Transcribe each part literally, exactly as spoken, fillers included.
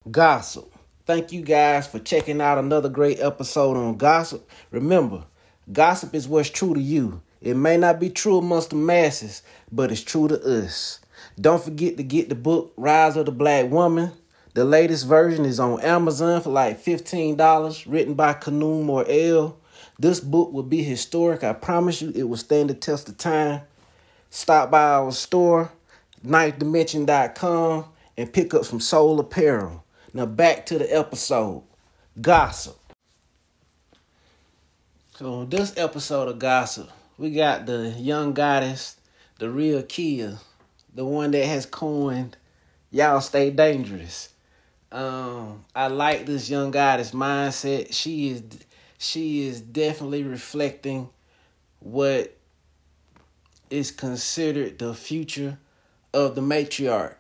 Gossip. Thank you guys for checking out another great episode on Gossip. Remember, gossip is what's true to you. It may not be true amongst the masses, but it's true to us. Don't forget to get the book Rise of the Black Woman. The latest version is on Amazon for like fifteen dollars, written by Kanu Morel. This book will be historic. I promise you it will stand the test of time. Stop by our store, ninth dimension dot com, and pick up some soul apparel. Now back to the episode. Gossip. So this episode of Gossip, we got the young goddess, the real Kia, the one that has coined Y'all Stay Dangerous. Um, I like this young goddess mindset. She is she is definitely reflecting what is considered the future of the matriarch.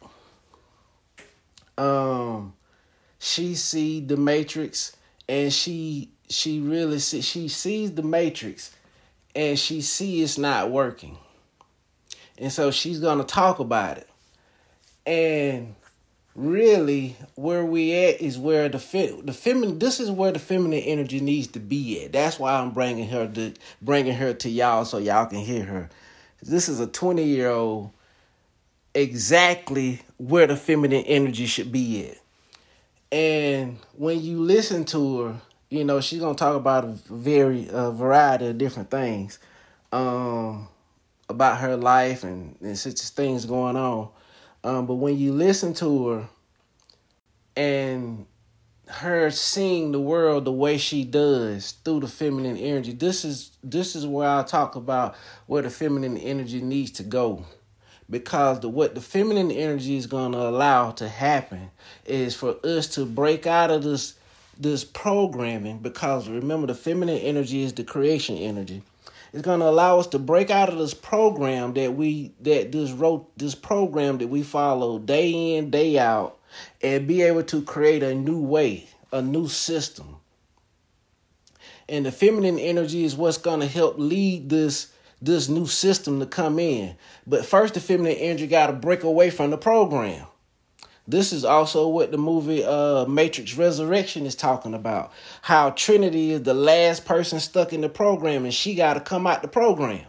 Um, she see the matrix, and she she really see, she sees the matrix, and she see it's not working, and so she's gonna talk about it. And really, where we at is where the fe- the feminine. This is where the feminine energy needs to be at. That's why I'm bringing her to bringing her to y'all so y'all can hear her. This is a twenty year old, exactly where the feminine energy should be at. And when you listen to her, you know, she's going to talk about a very a variety of different things um, about her life and, and such things going on. Um, but when you listen to her and her seeing the world the way she does through the feminine energy, this is this is where I talk about where the feminine energy needs to go. Because the what the feminine energy is going to allow to happen is for us to break out of this this programming. Because remember, the feminine energy is the creation energy. It's going to allow us to break out of this program that we that this wrote this program that we follow day in, day out, and be able to create a new way, a new system. And the feminine energy is what's going to help lead this this new system to come in. But first, the feminine energy got to break away from the program. This is also what the movie uh, Matrix Resurrection is talking about. How Trinity is the last person stuck in the program, and she got to come out the program.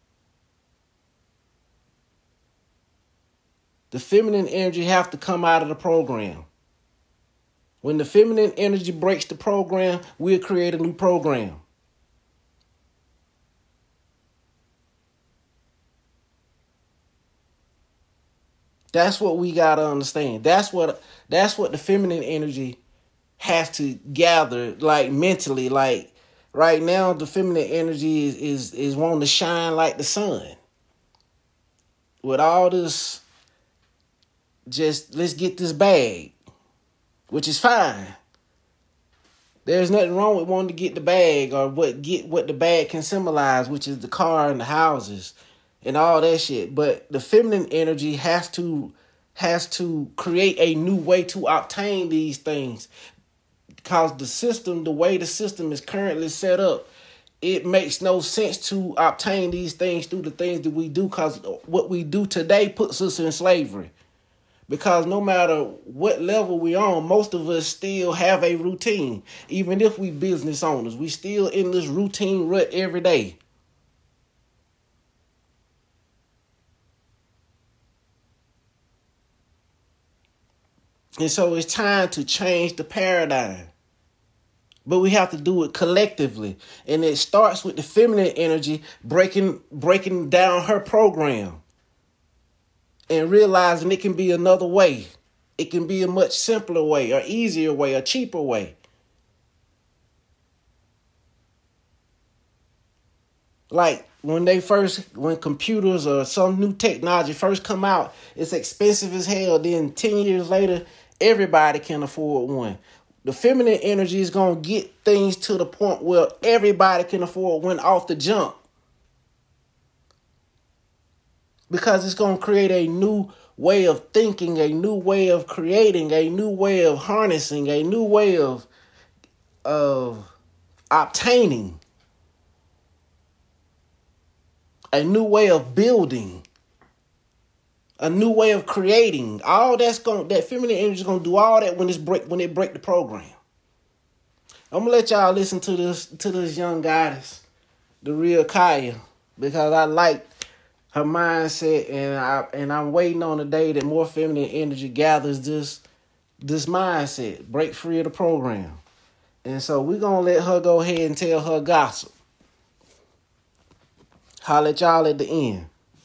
The feminine energy have to come out of the program. When the feminine energy breaks the program, we'll create a new program. That's what we gotta understand. That's what that's what the feminine energy has to gather, like mentally. Like right now, the feminine energy is is, is wanting to shine like the sun. With all this, just let's get this bag, which is fine. There's nothing wrong with wanting to get the bag or what get what the bag can symbolize, which is the car and the houses and all that shit. But the feminine energy has to has to create a new way to obtain these things. Because the system, the way the system is currently set up, it makes no sense to obtain these things through the things that we do, because what we do today puts us in slavery. Because no matter what level we're on, most of us still have a routine. Even if we business owners, we still in this routine rut every day. And so it's time to change the paradigm. But we have to do it collectively. And it starts with the feminine energy breaking breaking down her program. And realizing it can be another way. It can be a much simpler way, or easier way, or cheaper way. Like when they first, when computers or some new technology first come out, it's expensive as hell. Then ten years later, everybody can afford one. The feminine energy is going to get things to the point where everybody can afford one off the jump. Because it's going to create a new way of thinking, a new way of creating, a new way of harnessing, a new way of, of obtaining, a new way of building, a new way of creating. All that's going that feminine energy is gonna do all that when it's break when it break the program. I'm gonna let y'all listen to this to this young goddess, the real Kaya, because I like her mindset, and I and I'm waiting on the day that more feminine energy gathers this this mindset, break free of the program. And so we're gonna let her go ahead and tell her gossip. Holler at y'all at the end.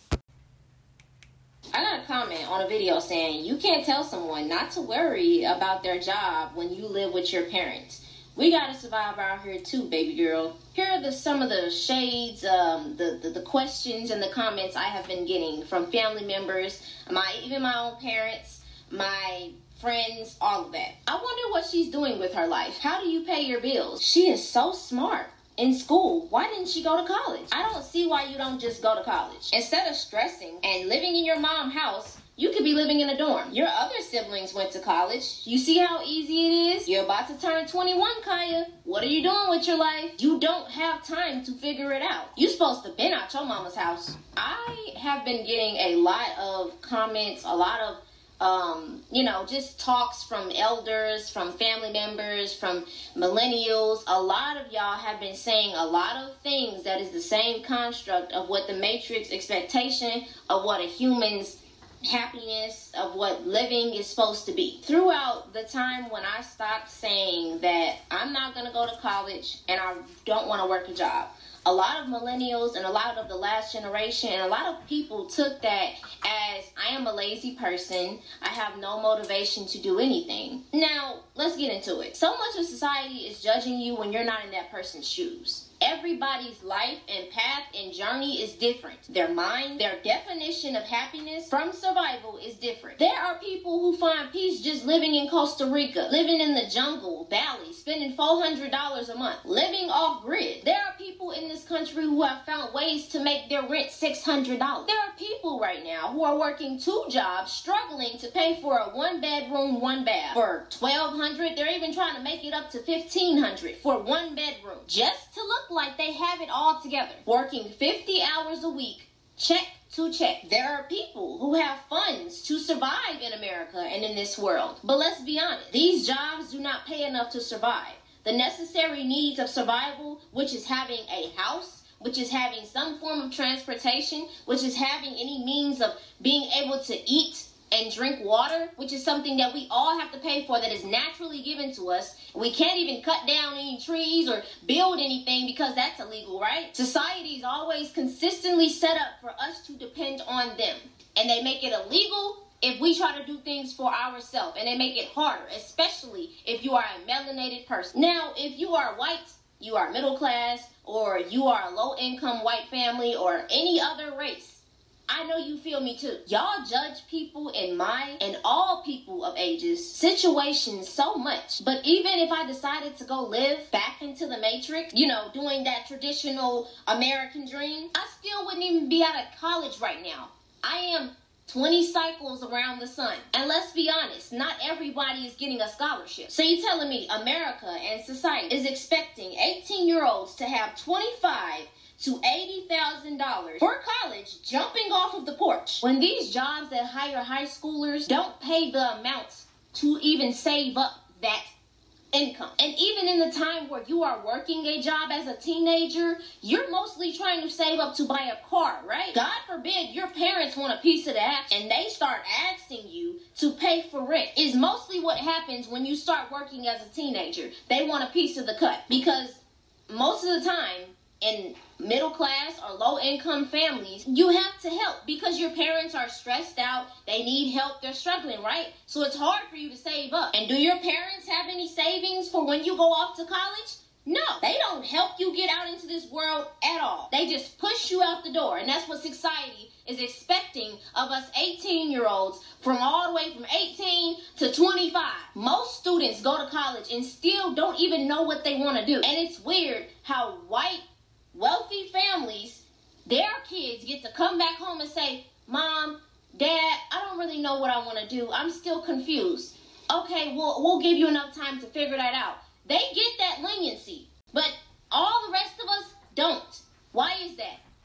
I got a comment on a video saying you can't tell someone not to worry about their job when you live with your parents. We gotta survive out here too, baby girl. Here are the some of the shades, um, the, the the questions and the comments I have been getting from family members, my even my own parents, my friends, all of that. I wonder what she's doing with her life. How do you pay your bills? She is so smart. In school, why didn't she go to college? I don't see why you don't just go to college. Instead of stressing and living in your mom's house, you could be living in a dorm. Your other siblings went to college. You see how easy it is? You're about to turn twenty-one, Kaya. What are you doing with your life? You don't have time to figure it out. You're supposed to been out your mama's house. I have been getting a lot of comments, a lot of Um, you know, just talks from elders, from family members, from millennials. A lot of y'all have been saying a lot of things that is the same construct of what the Matrix expectation of what a human's happiness, of what living is supposed to be. Throughout the time when I stopped saying that I'm not going to go to college and I don't want to work a job, a lot of millennials and a lot of the last generation and a lot of people took that as I am a lazy person. I have no motivation to do anything. Now, let's get into it. So much of society is judging you when you're not in that person's shoes. Everybody's life and path and journey is different. Their mind, their definition of happiness from survival is different. There are people who find peace just living in Costa Rica, living in the jungle, valley, spending four hundred dollars a month, living off grid. There are people in this country who have found ways to make their rent six hundred dollars. There are people right now who are working two jobs, struggling to pay for a one bedroom, one bath for twelve hundred dollars. They're even trying to make it up to fifteen hundred dollars for one bedroom, just to look like they have it all together, working fifty hours a week, check to check. There are people who have funds to survive in America and in this world. But let's be honest, these jobs do not pay enough to survive. The necessary needs of survival, which is having a house, which is having some form of transportation, which is having any means of being able to eat and drink water, which is something that we all have to pay for, that is naturally given to us. We can't even cut down any trees or build anything because that's illegal, right? Society is always consistently set up for us to depend on them. And they make it illegal if we try to do things for ourselves. And they make it harder, especially if you are a melanated person. Now, if you are white, you are middle class, or you are a low-income white family, or any other race, I know you feel me too. Y'all judge people in my and all people of ages situations so much. But even if I decided to go live back into the Matrix, you know, doing that traditional American dream, I still wouldn't even be out of college right now. I am twenty cycles around the sun. And let's be honest, not everybody is getting a scholarship. So you're telling me America and society is expecting eighteen-year-olds to have twenty-five to eighty thousand dollars for college jumping off of the porch, when these jobs that hire high schoolers don't pay the amounts to even save up that income. And even in the time where you are working a job as a teenager, you're mostly trying to save up to buy a car, right? God forbid your parents want a piece of the action and they start asking you to pay for rent. Is mostly what happens when you start working as a teenager. They want a piece of the cut, because most of the time in middle class or low income families, you have to help because your parents are stressed out, they need help, they're struggling, right? So it's hard for you to save up. And do your parents have any savings for when you go off to college? No, they don't help you get out into this world at all. They just push you out the door. And that's what society is expecting of us eighteen-year-olds from all the way from eighteen to twenty-five. Most students go to college and still don't even know what they want to do. And it's weird how white wealthy families, their kids get to come back home and say, Mom, Dad, I don't really know what I want to do. I'm still confused. Okay, well, we'll give you enough time to figure that out. They get that leniency, but all the rest of us don't. Why is that?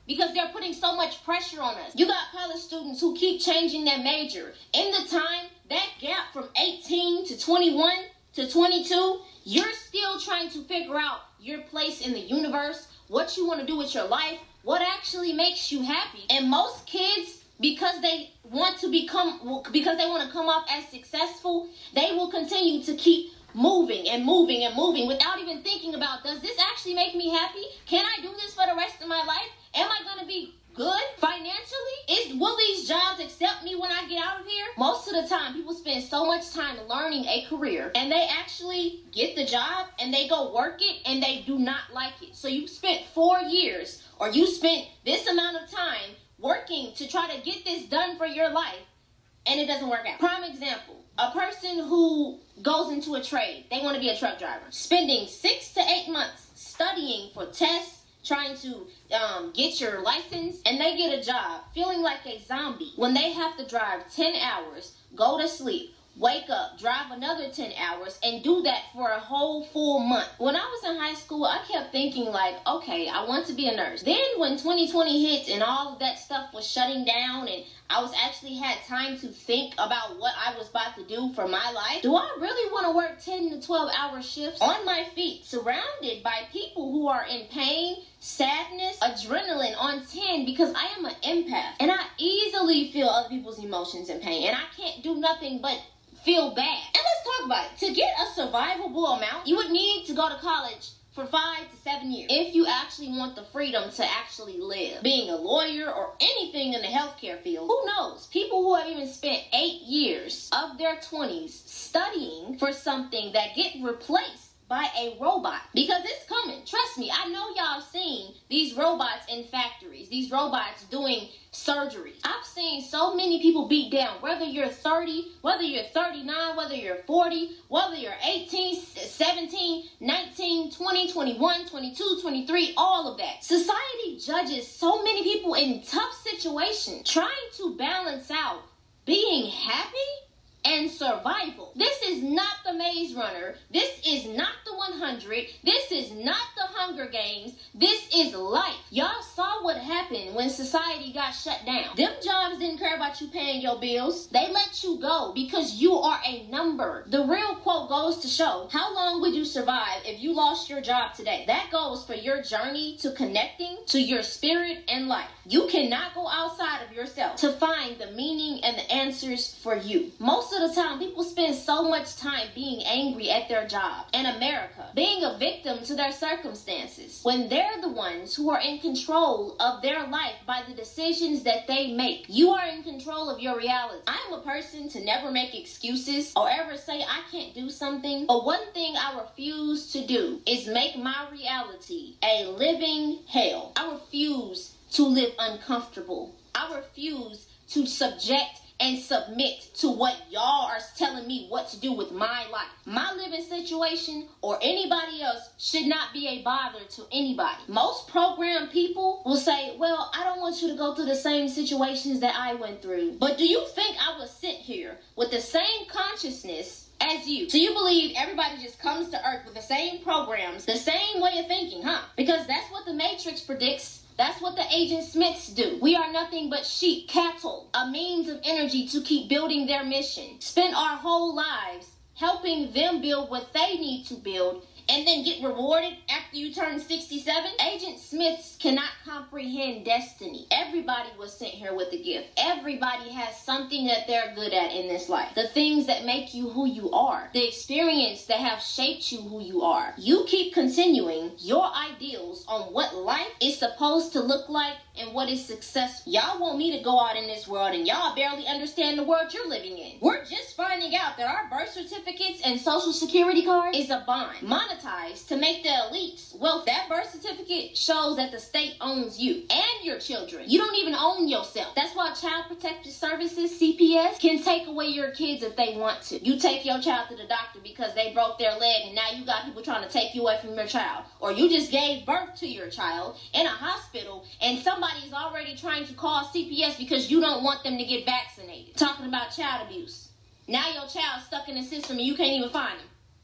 because they're putting so much pressure on us. You got college students who keep changing their major. In the time, that gap from eighteen to twenty-one to twenty-two, you're still trying to figure out your place in the universe, what you want to do with your life, what actually makes you happy. And most kids, because they want to become, because they want to come off as successful, they will continue to keep moving and moving and moving without even thinking about, does this actually make me happy? Can I do this for the rest of my life? Am I going to be good financially? Is will these jobs accept me when I get out of here? Most of the time, people spend so much time learning a career and they actually get the job and they go work it and they do not like it. So you spent four years or you spent this amount of time working to try to get this done for your life and it doesn't work out. Prime example, a person who goes into a trade, they want to be a truck driver, spending six to eight months studying for tests, trying to um, get your license, and they get a job feeling like a zombie when they have to drive ten hours, go to sleep, wake up, drive another ten hours, and do that for a whole full month. When I was in high school, I kept thinking like, okay, I want to be a nurse. Then when twenty twenty hit and all of that stuff was shutting down and I was actually had time to think about what I was about to do for my life, do I really want to work ten to twelve hour shifts on my feet, surrounded by people who are in pain, sadness, adrenaline on ten, because I am an empath and I easily feel other people's emotions and pain, and I can't do nothing but feel bad. And let's talk about it. To get a survivable amount, you would need to go to college for five to seven years if you actually want the freedom to actually live. Being a lawyer or anything in the healthcare field, who knows? People who have even spent eight years of their twenties studying for something that get replaced by a robot, because it's coming. Trust me, I know y'all seen these robots in factories, these robots doing surgery. I've seen so many people beat down, whether you're thirty, whether you're thirty-nine, whether you're forty, whether you're eighteen, seventeen, nineteen, twenty, twenty-one, twenty-two, twenty-three, all of that. Society judges so many people in tough situations, trying to balance out being happy and survival. This is not the Maze Runner. This is not the one hundred. This is not the Hunger Games. This is life. Y'all saw what happened when society got shut down. Them jobs didn't care about you paying your bills. They let you go because you are a number. The real quote goes to show, how long would you survive if you lost your job today? That goes for your journey to connecting to your spirit and life. You cannot go outside of yourself to find the meaning and the answers for you. Most of the time, people spend so much time being angry at their job. In America, being a victim to their circumstances, when they're the ones who are in control of their life by the decisions that they make. You are in control of your reality. I am a person to never make excuses or ever say I can't do something. But one thing I refuse to do is make my reality a living hell. I refuse to live uncomfortable. I refuse to subject and submit to what y'all are telling me what to do with my life. My living situation or anybody else should not be a bother to anybody. Most programmed people will say, well, I don't want you to go through the same situations that I went through. But do you think I was sent here with the same consciousness as you? So you believe everybody just comes to earth with the same programs, the same way of thinking, huh? Because that's what the Matrix predicts. That's what the Agent Smiths do. We are nothing but sheep, cattle, a means of energy to keep building their mission. Spend our whole lives helping them build what they need to build and then get rewarded after you turn sixty-seven. Agent Smiths cannot comprehend destiny. Everybody was sent here with a gift. Everybody has something that they're good at in this life. The things that make you who you are. The experience that have shaped you who you are. You keep continuing your ideals on what life is supposed to look like and what is successful. Y'all want me to go out in this world and y'all barely understand the world you're living in. We're just finding out that our birth certificates and social security card is a bond monetized to make the elites wealth. That birth certificate shows that the state owns you and your children. You don't even own yourself. That's why Child Protective Services, C P S, can take away your kids if they want to. You take your child to the doctor because they broke their leg and now you got people trying to take you away from your child. Or you just gave birth to your child in a hospital and somebody's already trying to call C P S because you don't want them to get vaccinated. Talking about child abuse. Now your child's stuck in the system and you can't even find him.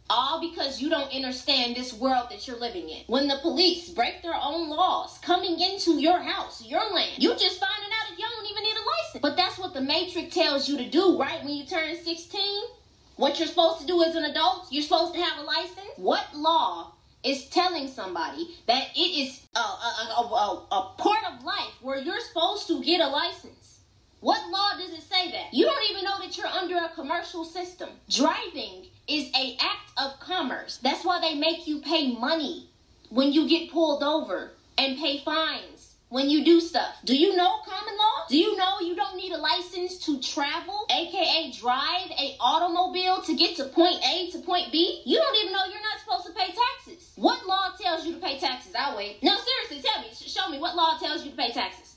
All because you don't understand this world that you're living in. When the police break their own laws, coming into your house, your land, you just finding out if you don't even need a license. But that's what the Matrix tells you to do, right? When you turn sixteen, what you're supposed to do as an adult, you're supposed to have a license. What law is telling somebody that it is a, a, a, a, a part of life where you're supposed to get a license? What law does it say that? You don't even know that you're under a commercial system. Driving is an act of commerce. That's why they make you pay money when you get pulled over and pay fines when you do stuff. Do you know common law? Do you know you don't need a license to travel, aka drive a automobile to get to point A to point B? You don't even know you're not supposed to pay taxes. What law tells you to pay taxes? I'll wait. No, seriously, tell me. Show me what law tells you to pay taxes.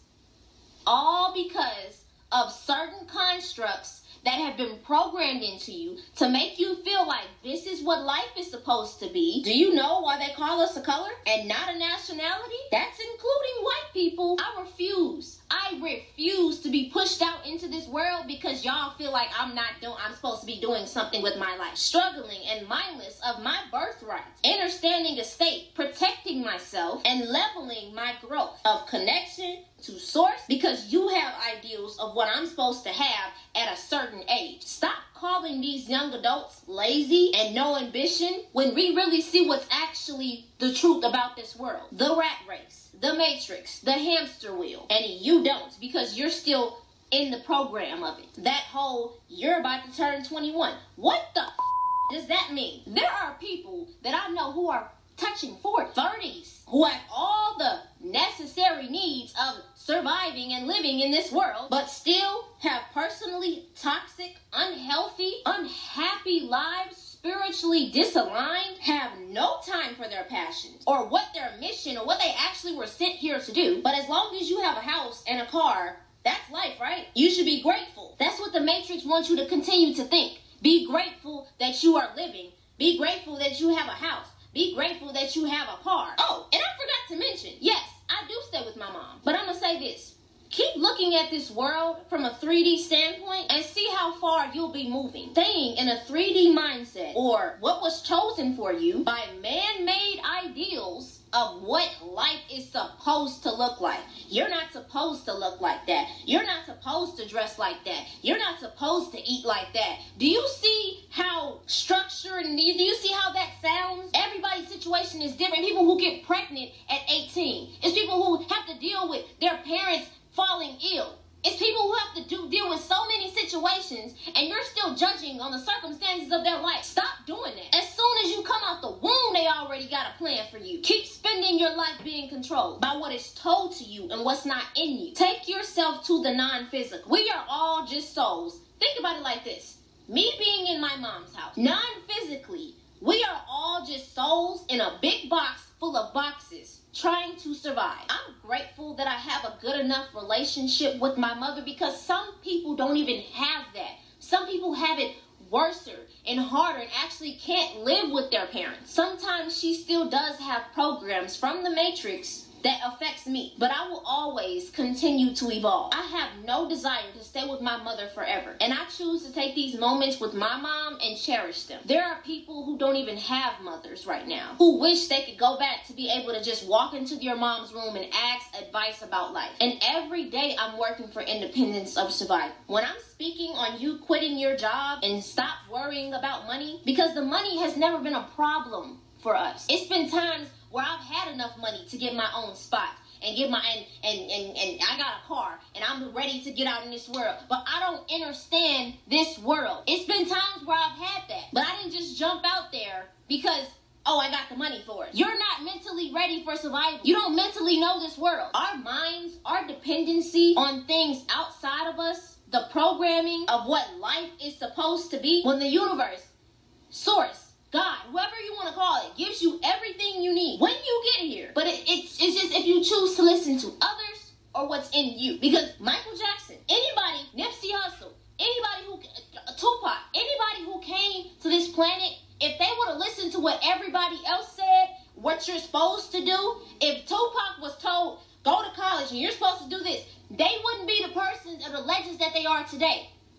All because of certain constructs that have been programmed into you to make you feel like this is what life is supposed to be. Do you know why they call us a color and not a nationality? That's including white people. I refuse. I refuse to be pushed out into this world because y'all feel like I'm not doing, I'm supposed to be doing something with my life. Struggling and mindless of my birthright. Understanding a state, protecting myself, and leveling my growth of connection to source because you have ideals of what I'm supposed to have at a certain age. Stop calling these young adults lazy and no ambition when we really see what's actually the truth about this world. The rat race, the matrix, the hamster wheel, and you don't because you're still in the program of it. That whole, you're about to turn twenty-one. What the f- does that mean? There are people that I know who are touching forty, thirties, who have all the necessary needs of surviving and living in this world, but still have personally toxic, unhealthy, unhappy lives, spiritually disaligned, have no time for their passions or what their mission or what they actually were sent here to do. But as long as you have a house and a car, that's life, right? You should be grateful. That's what the Matrix wants you to continue to think. Be grateful that you are living. Be grateful that you have a house. Be grateful that you have a car. Oh, and I forgot to mention, yes, I do stay with my mom. But I'm going to say this. Keep looking at this world from a three D standpoint and see how far you'll be moving. Staying in a three D mindset or what was chosen for you by man-made ideals of what life is supposed to look like. You're not supposed to look like that. You're not supposed to dress like that. You're not supposed to eat like that. Do you see how structured and do you see how that sounds? Everybody's situation is different. People who get pregnant at eighteen. It's people who have to deal with their parents falling ill. It's people who have to do deal with so many situations and you're still judging on the circumstances of their life. Stop doing that. As soon as you come out the womb, they already got a plan for you. Keep spending your life being controlled by what is told to you and what's not in you. Take yourself to the non-physical. We are all just souls. Think about it like this. Me being in my mom's house, non-physically, we are all just souls in a big box full of boxes trying to survive. I'm grateful that I have a good enough relationship with my mother because some people don't even have that. Some people have it worse and harder and actually can't live with their parents. Sometimes she still does have programs from the Matrix that affects me, but I will always continue to evolve. I have no desire to stay with my mother forever, and I choose to take these moments with my mom and cherish them. There are people who don't even have mothers right now, who wish they could go back to be able to just walk into your mom's room and ask advice about life. And every day I'm working for independence of survival. When I'm speaking on you quitting your job and stop worrying about money, because the money has never been a problem for us. It's been times where I've had enough money to get my own spot and get my and, and and and I got a car and I'm ready to get out in this world, but I don't understand this world. It's been times where I've had that, but I didn't just jump out there because oh, I got the money for it. You're not mentally ready for survival. You don't mentally know this world. Our minds, our dependency on things outside of us, the programming of what life is supposed to be, when the universe, source, God, whoever you want to call it, gives you everything you need when you get here. But it, it's, it's just if you choose to listen to others or what's in you. Because Michael Jackson, anybody, Nipsey Hussle, anybody who, uh, Tupac, anybody who came to this planet, if they would have listened to what everybody else said, what you're supposed to do, if Tupac was told, go to college and you're supposed to do this, they wouldn't be the persons or the legends that they are today.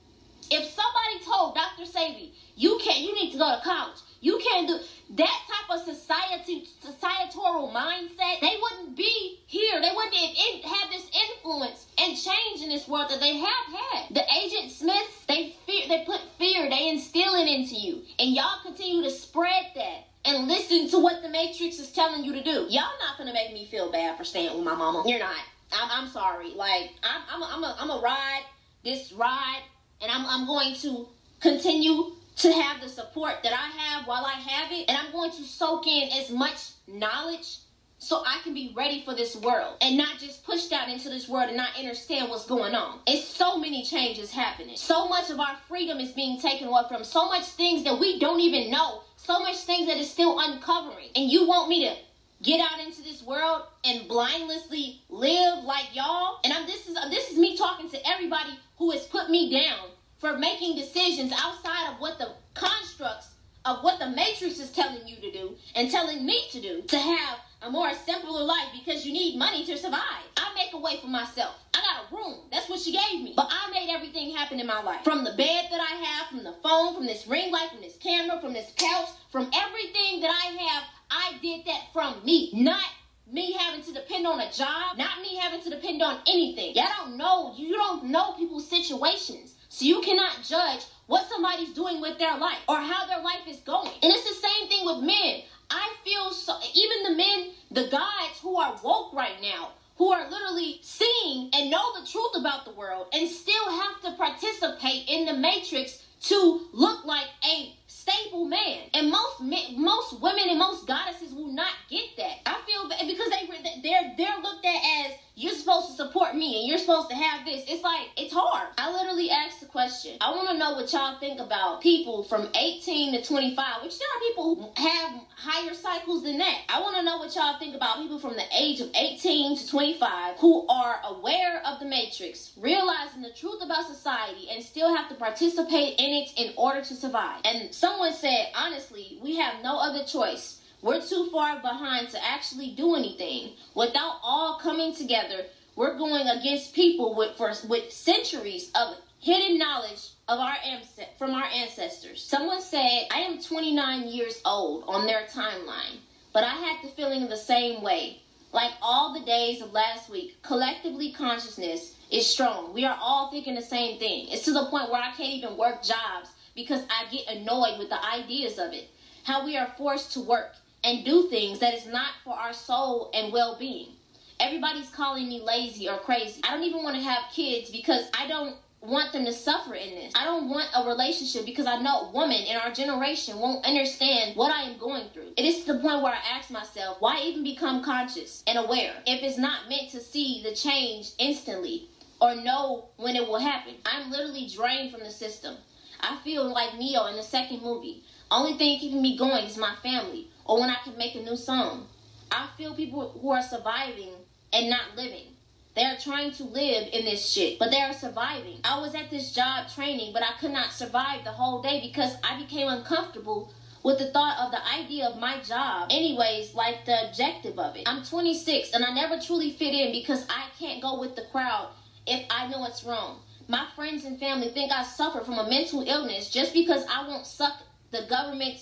If somebody told Doctor Sebi, you can't, you need to go to college, you can't do that type of society, societal mindset, they wouldn't be here. They wouldn't have this influence and change in this world that they have had. The Agent Smiths, they fear, they put fear, they instill it into you, and y'all continue to spread that and listen to what the Matrix is telling you to do. Y'all not gonna make me feel bad for staying with my mama. You're not. I'm, I'm sorry. Like I'm, I'm, a, I'm a, I'm a ride this ride, and I'm, I'm going to continue to have the support that I have while I have it, and I'm going to soak in as much knowledge so I can be ready for this world and not just pushed out into this world and not understand what's going on. It's so many changes happening. So much of our freedom is being taken away from, so much things that we don't even know, so much things that is still uncovering. And you want me to get out into this world and blindlessly live like y'all? And I'm, this is this is me talking to everybody who has put me down for making decisions outside of what the constructs of what the Matrix is telling you to do and telling me to do to have a more simpler life, because you need money to survive. I make a way for myself. I got a room. That's what she gave me. But I made everything happen in my life. From the bed that I have, from the phone, from this ring light, from this camera, from this couch, from everything that I have, I did that from me. Not me having to depend on a job. Not me having to depend on anything. Y'all don't know. You don't know people's situations. So you cannot judge what somebody's doing with their life or how their life is going. And it's the same thing with men. I feel so, even the men, the guys who are woke right now, who are literally seeing and know the truth about the world and still have to participate in the Matrix to look like a stable man. And most men, most women and most goddesses will not get that. I feel bad because they, they're, they're looked at as, you're supposed to support me and you're supposed to have this. It's like, it's hard. I literally asked the question. I want to know what y'all think about people from eighteen to twenty-five, which there are people who have higher cycles than that. I want to know what y'all think about people from the age of eighteen to twenty-five who are aware of the Matrix, realizing the truth about society, and still have to participate in it in order to survive. And someone said, honestly, we have no other choice. We're too far behind to actually do anything. Without all coming together, we're going against people with for, with centuries of hidden knowledge of our from our ancestors. Someone said, I am twenty-nine years old on their timeline, but I had the feeling the same way. Like all the days of last week, collectively consciousness is strong. We are all thinking the same thing. It's to the point where I can't even work jobs because I get annoyed with the ideas of it. How we are forced to work and do things that is not for our soul and well-being. Everybody's calling me lazy or crazy. I don't even want to have kids because I don't want them to suffer in this. I don't want a relationship because I know women in our generation won't understand what I am going through. It is to the point where I ask myself, why even become conscious and aware if it's not meant to see the change instantly or know when it will happen? I'm literally drained from the system. I feel like Neo in the second movie. Only thing keeping me going is my family, or when I can make a new song. I feel people who are surviving and not living. They are trying to live in this shit, but they are surviving. I was at this job training, but I could not survive the whole day because I became uncomfortable with the thought of the idea of my job. Anyways, like the objective of it. I'm twenty-six, and I never truly fit in because I can't go with the crowd if I know it's wrong. My friends and family think I suffer from a mental illness just because I won't suck the government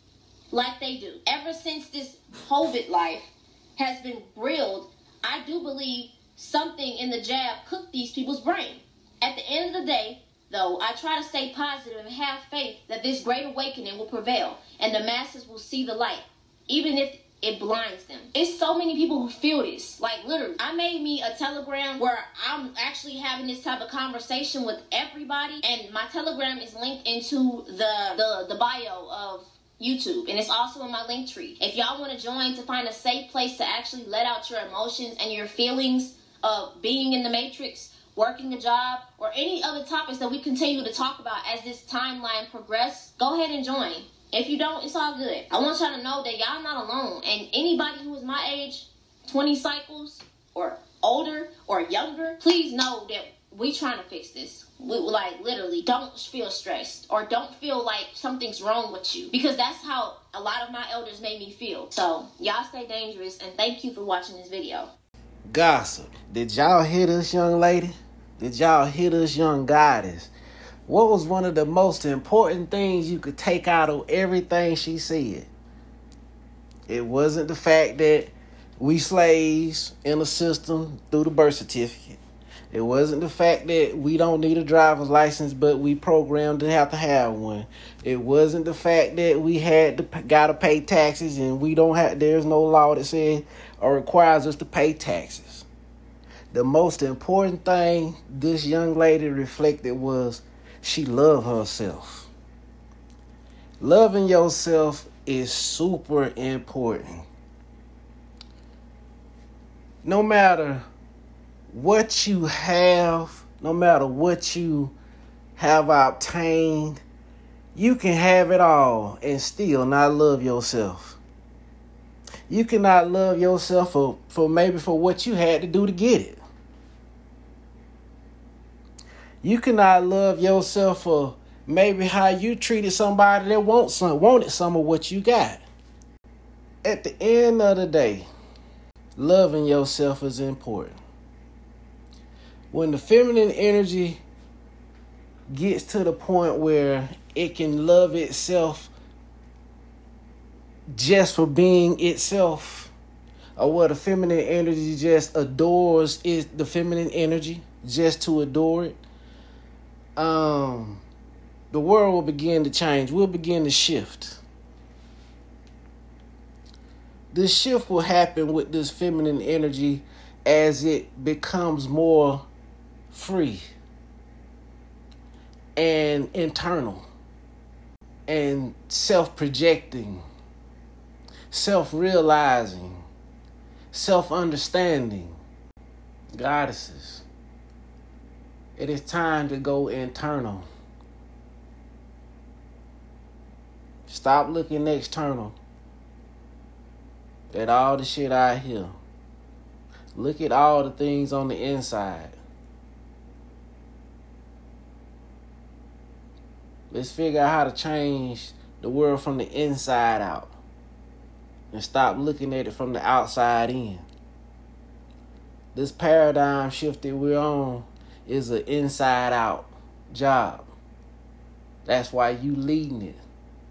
like they do. Ever since this COVID life has been grilled, I do believe something in the jab cooked these people's brain. At the end of the day, though, I try to stay positive and have faith that this great awakening will prevail and the masses will see the light, even if it blinds them. It's so many people who feel this. Like, literally. I made me a Telegram where I'm actually having this type of conversation with everybody, and my Telegram is linked into the, the, the bio of YouTube, and it's also in my link tree. If y'all want to join to find a safe place to actually let out your emotions and your feelings of being in the Matrix, working a job, or any other topics that we continue to talk about as this timeline progresses, go ahead and join. If you don't, it's all good. I want y'all to know that y'all not alone. And anybody who is my age, twenty cycles, or older, or younger, please know that we trying to fix this. We, like, literally, don't feel stressed. Or don't feel like something's wrong with you. Because that's how a lot of my elders made me feel. So, y'all stay dangerous, and thank you for watching this video. Gossip. Did y'all hear this, young lady? Did y'all hear this, young goddess? What was one of the most important things you could take out of everything she said? It wasn't the fact that we slaves in the system through the birth certificate. It wasn't the fact that we don't need a driver's license, but we programmed to have to have one. It wasn't the fact that we had to gotta pay taxes and we don't have. There's no law that says or requires us to pay taxes. The most important thing this young lady reflected was she loved herself. Loving yourself is super important. No matter what you have, no matter what you have obtained, you can have it all and still not love yourself. You cannot love yourself for, for maybe for what you had to do to get it. You cannot love yourself for maybe how you treated somebody that wants some, wanted some of what you got. At the end of the day, loving yourself is important. When the feminine energy gets to the point where it can love itself just for being itself, or where the feminine energy just adores is the feminine energy just to adore it, um, the world will begin to change. We'll begin to shift. This shift will happen with this feminine energy as it becomes more free and internal and self-projecting, self-realizing, self-understanding. Goddesses, it is time to go internal. Stop looking external at all the shit out here. Look at all the things on the inside. Let's figure out how to change the world from the inside out and stop looking at it from the outside in. This paradigm shift that we're on is an inside out job. That's why you leading it.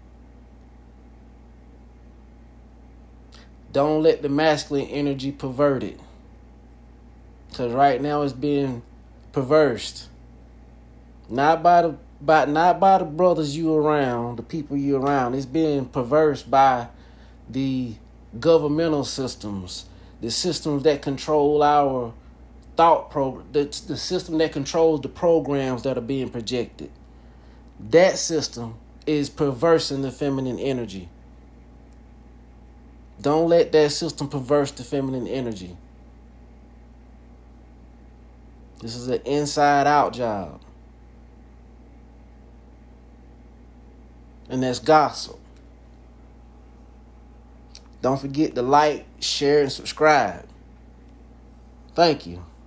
Don't let the masculine energy pervert it. Because right now it's being perversed. Not by the by not by the brothers you around, the people you around. It's being perversed by the governmental systems, the systems that control our thought program, the, the system that controls the programs that are being projected. That system is perversing the feminine energy. Don't let that system perverse the feminine energy. This is an inside-out job. And that's gossip. Don't forget to like, share, and subscribe. Thank you.